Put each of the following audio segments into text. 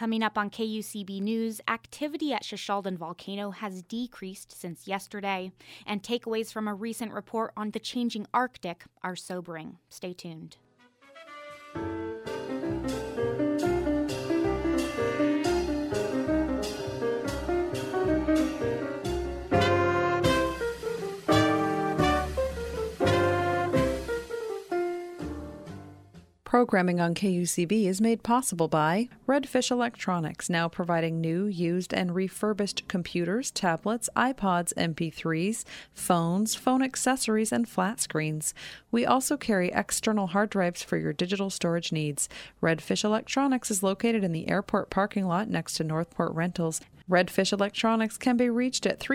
Coming up on KUCB News, activity at Shishaldin volcano has decreased since yesterday, and takeaways from a recent report on the changing Arctic are sobering. Stay tuned. Programming on KUCB is made possible by Redfish Electronics, now providing new, used, and refurbished computers, tablets, iPods, MP3s, phones, phone accessories, and flat screens. We also carry external hard drives for your digital storage needs. Redfish Electronics is located in the airport parking lot next to Northport Rentals. Redfish Electronics can be reached at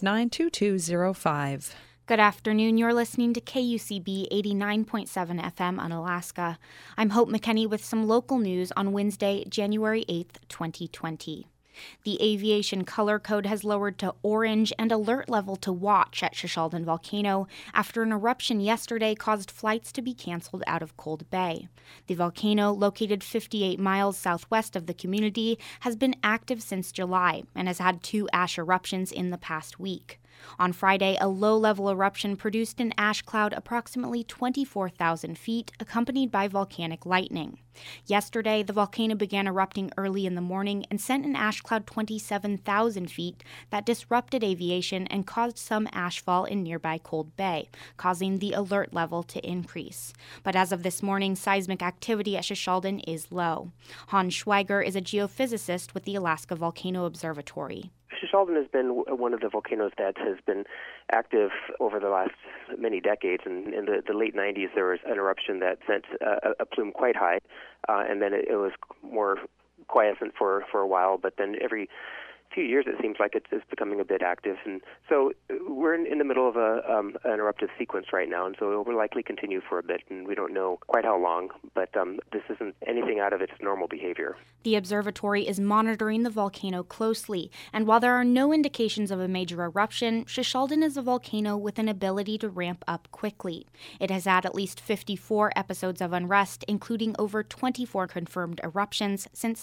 359-2205. Good afternoon. You're listening to KUCB 89.7 FM on Alaska. I'm Hope McKenney with some local news on Wednesday, January 8th, 2020. The aviation color code has lowered to orange and alert level to watch at Shishaldin volcano after an eruption yesterday caused flights to be canceled out of Cold Bay. The volcano, located 58 miles southwest of the community, has been active since July and has had 2 ash eruptions in the past week. On Friday, a low-level eruption produced an ash cloud approximately 24,000 feet, accompanied by volcanic lightning. Yesterday, the volcano began erupting early in the morning and sent an ash cloud 27,000 feet that disrupted aviation and caused some ashfall in nearby Cold Bay, causing the alert level to increase. But as of this morning, seismic activity at Shishaldin is low. Hans Schweiger is a geophysicist with the Alaska Volcano Observatory. Shishaldin has been one of the volcanoes that has been active over the last many decades. And in the late 90s, there was an eruption that sent a plume quite high, and then it was more quiescent for a while. But then every few years, it seems like it's becoming a bit active. And so we're in the middle of an eruptive sequence right now, and so it will likely continue for a bit, and we don't know quite how long, but this isn't anything out of its normal behavior. The observatory is monitoring the volcano closely, and while there are no indications of a major eruption, Shishaldin is a volcano with an ability to ramp up quickly. It has had at least 54 episodes of unrest, including over 24 confirmed eruptions since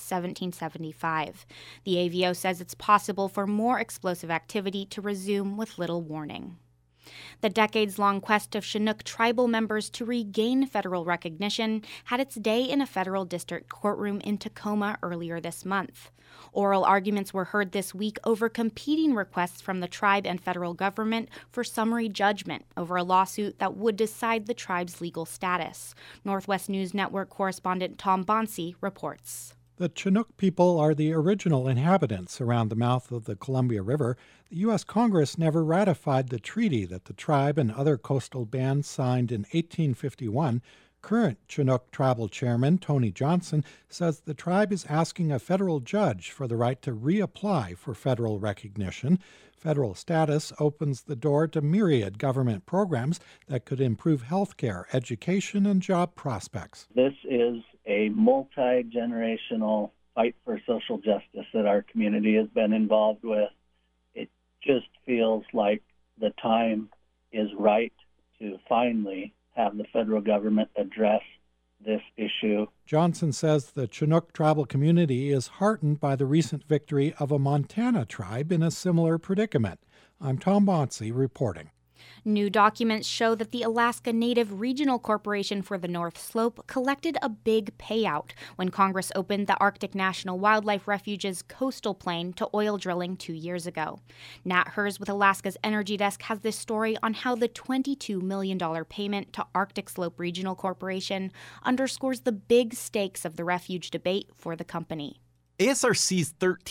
1775. The AVO says it's possible for more explosive activity to resume with little warning. The decades-long quest of Chinook tribal members to regain federal recognition had its day in a federal district courtroom in Tacoma earlier this month. Oral arguments were heard this week over competing requests from the tribe and federal government for summary judgment over a lawsuit that would decide the tribe's legal status. Northwest News Network correspondent Tom Bonsi reports. The Chinook people are the original inhabitants around the mouth of the Columbia River. The U.S. Congress never ratified the treaty that the tribe and other coastal bands signed in 1851. Current Chinook tribal chairman Tony Johnson says the tribe is asking a federal judge for the right to reapply for federal recognition. Federal status opens the door to myriad government programs that could improve health care, education, and job prospects. This is a multi-generational fight for social justice that our community has been involved with. It just feels like the time is right to finally have the federal government address this issue. Johnson says the Chinook tribal community is heartened by the recent victory of a Montana tribe in a similar predicament. I'm Tom Bonsi reporting. New documents show that the Alaska Native Regional Corporation for the North Slope collected a big payout when Congress opened the Arctic National Wildlife Refuge's coastal plain to oil drilling 2 years ago. Nat Hers with Alaska's Energy Desk has this story on how the $22 million payment to Arctic Slope Regional Corporation underscores the big stakes of the refuge debate for the company. ASRC's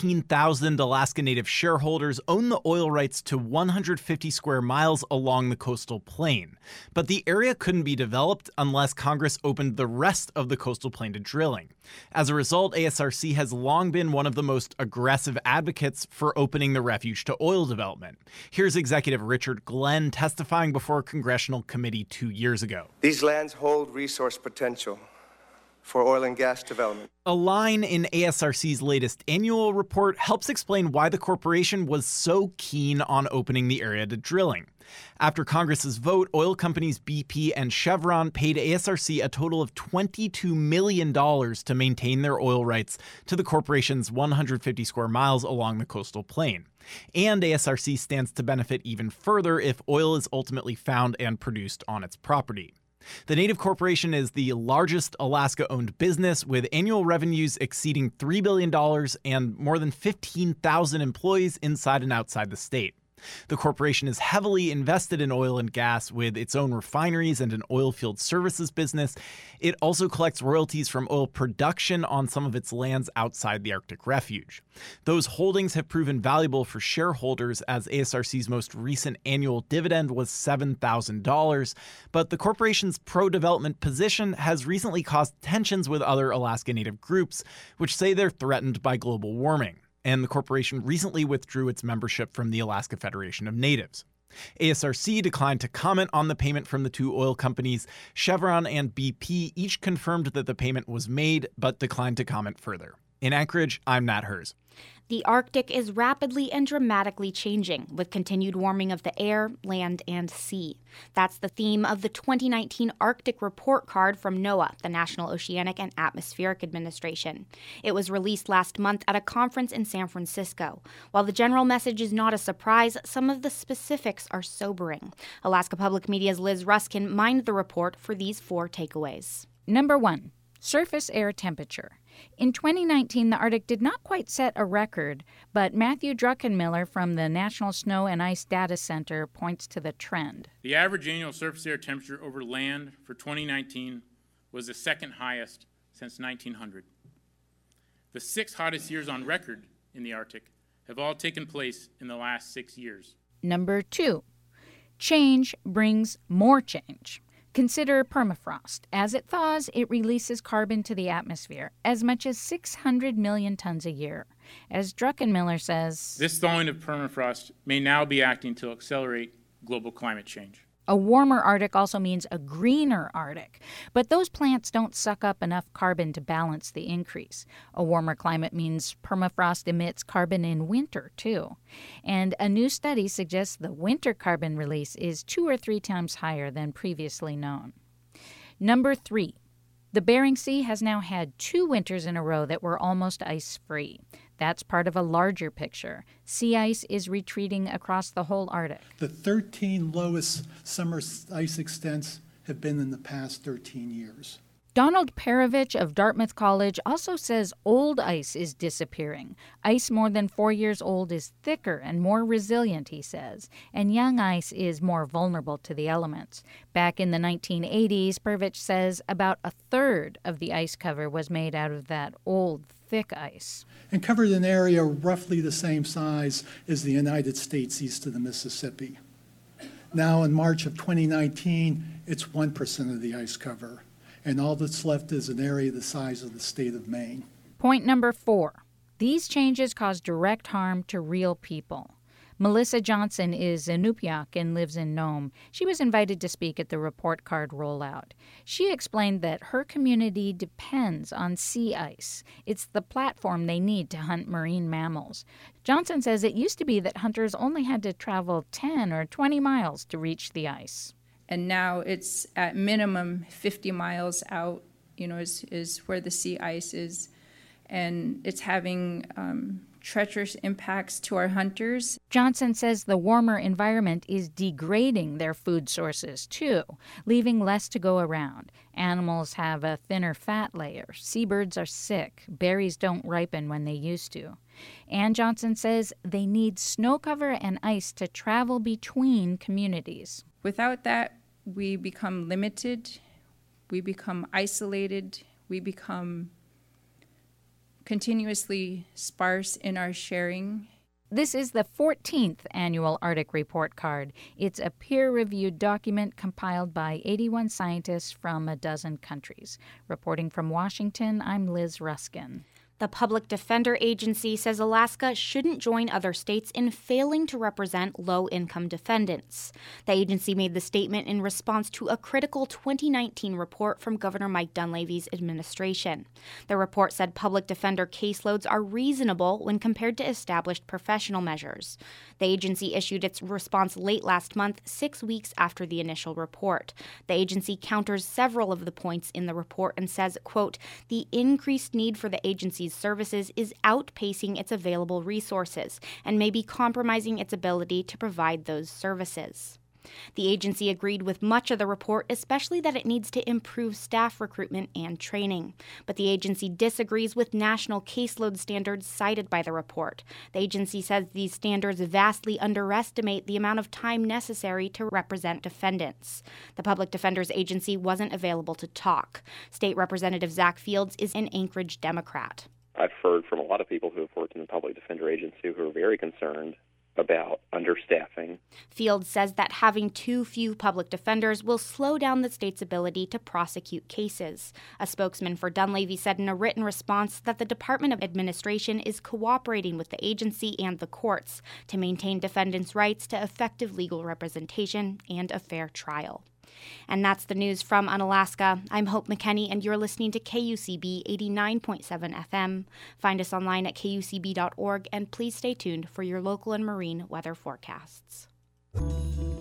13,000 Alaska Native shareholders own the oil rights to 150 square miles along the coastal plain. But the area couldn't be developed unless Congress opened the rest of the coastal plain to drilling. As a result, ASRC has long been one of the most aggressive advocates for opening the refuge to oil development. Here's Executive Richard Glenn testifying before a congressional committee 2 years ago. These lands hold resource potential. for oil and gas development. A line in ASRC's latest annual report helps explain why the corporation was so keen on opening the area to drilling. After Congress's vote, oil companies BP and Chevron paid ASRC a total of $22 million to maintain their oil rights to the corporation's 150 square miles along the coastal plain. And ASRC stands to benefit even further if oil is ultimately found and produced on its property. The Native Corporation is the largest Alaska-owned business, with annual revenues exceeding $3 billion and more than 15,000 employees inside and outside the state. The corporation is heavily invested in oil and gas with its own refineries and an oil field services business. It also collects royalties from oil production on some of its lands outside the Arctic Refuge. Those holdings have proven valuable for shareholders, as ASRC's most recent annual dividend was $7,000. But the corporation's pro-development position has recently caused tensions with other Alaska Native groups, which say they're threatened by global warming. And the corporation recently withdrew its membership from the Alaska Federation of Natives. ASRC declined to comment on the payment from the two oil companies. Chevron and BP each confirmed that the payment was made, but declined to comment further. In Anchorage, I'm Nat Hers. The Arctic is rapidly and dramatically changing, with continued warming of the air, land, and sea. That's the theme of the 2019 Arctic Report Card from NOAA, the National Oceanic and Atmospheric Administration. It was released last month at a conference in San Francisco. While the general message is not a surprise, some of the specifics are sobering. Alaska Public Media's Liz Ruskin mined the report for these 4 takeaways. Number 1. Surface air temperature. In 2019, the Arctic did not quite set a record, but Matthew Druckenmiller from the National Snow and Ice Data Center points to the trend. The average annual surface air temperature over land for 2019 was the second highest since 1900. The 6 hottest years on record in the Arctic have all taken place in the last 6 years. Number 2. Change brings more change. Consider permafrost. As it thaws, it releases carbon to the atmosphere, as much as 600 million tons a year. As Druckenmiller says, this thawing of permafrost may now be acting to accelerate global climate change. A warmer Arctic also means a greener Arctic, but those plants don't suck up enough carbon to balance the increase. A warmer climate means permafrost emits carbon in winter, too. And a new study suggests the winter carbon release is 2 or 3 times higher than previously known. Number 3. The Bering Sea has now had 2 winters in a row that were almost ice-free. That's part of a larger picture. Sea ice is retreating across the whole Arctic. The 13 lowest summer ice extents have been in the past 13 years. Donald Perovich of Dartmouth College also says old ice is disappearing. Ice more than 4 years old is thicker and more resilient, he says, and young ice is more vulnerable to the elements. Back in the 1980s, Perovich says about a third of the ice cover was made out of that old, thick ice. And covered an area roughly the same size as the United States east of the Mississippi. Now in March of 2019, it's 1% of the ice cover. And all that's left is an area the size of the state of Maine. Point number 4. These changes cause direct harm to real people. Melissa Johnson is Inupiaq and lives in Nome. She was invited to speak at the report card rollout. She explained that her community depends on sea ice. It's the platform they need to hunt marine mammals. Johnson says it used to be that hunters only had to travel 10 or 20 miles to reach the ice. And now it's at minimum 50 miles out, is where the sea ice is. And it's having treacherous impacts to our hunters. Johnson says the warmer environment is degrading their food sources, too, leaving less to go around. Animals have a thinner fat layer. Seabirds are sick. Berries don't ripen when they used to. And Johnson says they need snow cover and ice to travel between communities. Without that, we become limited, we become isolated, we become continuously sparse in our sharing. This is the 14th annual Arctic Report Card. It's a peer-reviewed document compiled by 81 scientists from a dozen countries. Reporting from Washington, I'm Liz Ruskin. The Public Defender Agency says Alaska shouldn't join other states in failing to represent low-income defendants. The agency made the statement in response to a critical 2019 report from Governor Mike Dunleavy's administration. The report said public defender caseloads are reasonable when compared to established professional measures. The agency issued its response late last month, 6 weeks after the initial report. The agency counters several of the points in the report and says, quote, the increased need for the agency's services is outpacing its available resources and may be compromising its ability to provide those services. The agency agreed with much of the report, especially that it needs to improve staff recruitment and training. But the agency disagrees with national caseload standards cited by the report. The agency says these standards vastly underestimate the amount of time necessary to represent defendants. The Public Defender's Agency wasn't available to talk. State Representative Zach Fields is an Anchorage Democrat. I've heard from a lot of people who have worked in the Public Defender Agency who are very concerned about understaffing. Fields says that having too few public defenders will slow down the state's ability to prosecute cases. A spokesman for Dunleavy said in a written response that the Department of Administration is cooperating with the agency and the courts to maintain defendants' rights to effective legal representation and a fair trial. And that's the news from Unalaska. I'm Hope McKenney, and you're listening to KUCB 89.7 FM. Find us online at kucb.org, and please stay tuned for your local and marine weather forecasts.